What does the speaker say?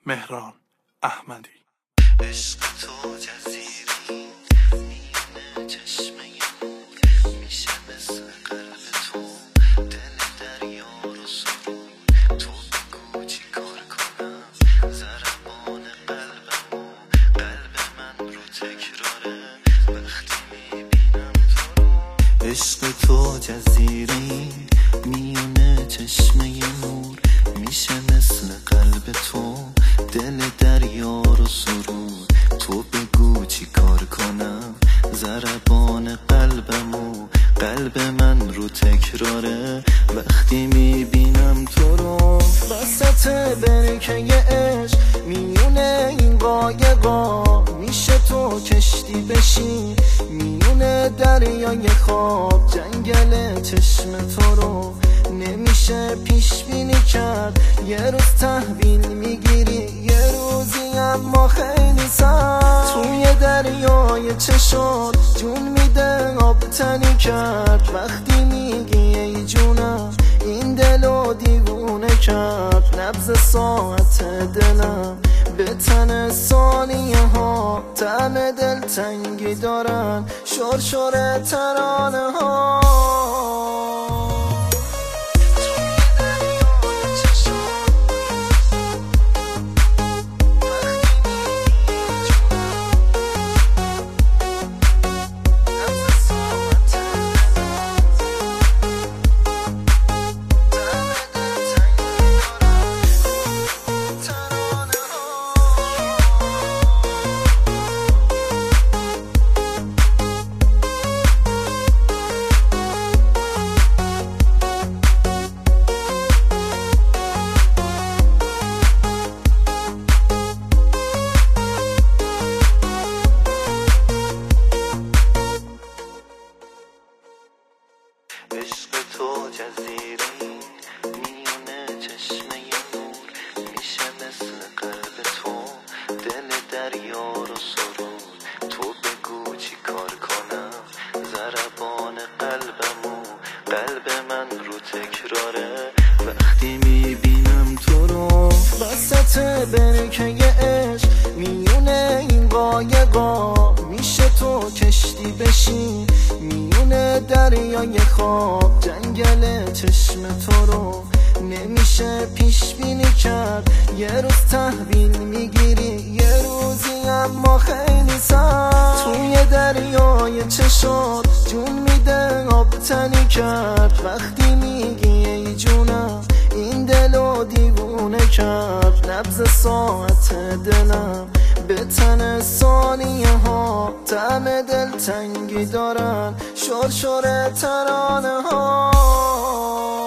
مهران احمدی. عشق تو جزیری میونه چشمه نور میشه مثل قلب تو دل دریا رو سرود تو بگو چی کار کنم ضربان قلبمو قلب من رو تکراره وقتی میبینم تو رو. عشق تو جزیری میونه چشمه نور میشه مثل قلب تو دل دریا رو سرود تو بگو چی کار کنم ضربان قلبمو قلب من رو تکراره وقتی میبینم تو رو. وسط برکه عشق میونه این قایقا میشه تو کشتی بشی میونه دریای خواب جنگل چشم تو رو نمیشه پیش بینی کرد یه روز تحویل میگیری یه روزی اما خیلی سر توی دریای چشات جون میده آب تنی کرد وقتی میگی ای جونم این دلو دیوونه کرد نبض ساعت دلم به تن ثانیه ها طعم دلتنگی دارن شرشر ترانه ها. عشق تو جزیری میونه چشمه نور میشه مثل قلب تو دل دریا رو سرود تو بگو چی کار کنم ضربان قلبمو قلب من رو تکراره وقتی میبینم تو رو. وسط برکه عشق میونه این قایقا میشه تو کشتی بشی میونه دریای خواب جنگل چشم تو رو نمیشه پیش بینی کرد یه روز تحویل میگیری یه روزی اما خیلی سر توی دریای چشات جون میده آب تنی کرد وقتی میگی ای جونم این دلو دیوونه کرد نبض ساعت دلم به تن ثانیه ها طعم دلتنگی دارن شرشر ترانه ها.